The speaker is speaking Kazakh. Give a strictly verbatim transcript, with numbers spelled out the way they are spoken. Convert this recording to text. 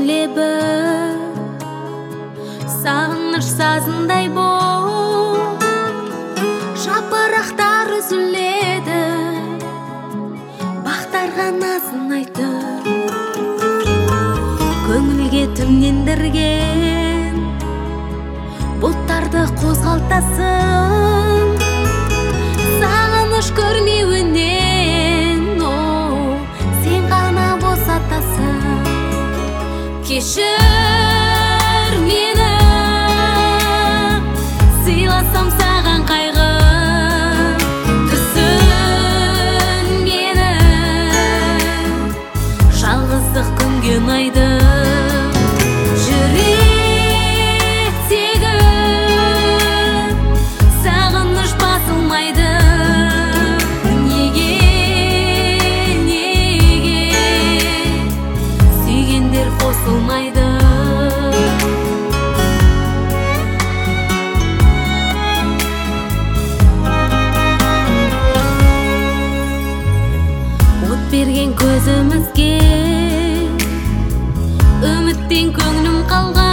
лебі, сағыныш сазындай боп жапырақтар үзіледі, бақтарға назын айтып, көңілге түннендірген бұлттарды қозғалтасың. Сағыныш көрмеуінен сен ғана босатасың. Кешір мені, сыйласам саған қайғы, түсін мені, жалғыздық күнге ұнайды. Жүректегі сағыныш басылмайды. Неге, неге сүйгендер қосылмайды? От берген көзімізге үміттен көңілім қалған.